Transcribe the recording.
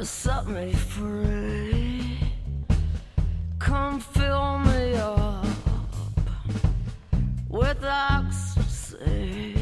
set me free. Come fill me up with ecstasy.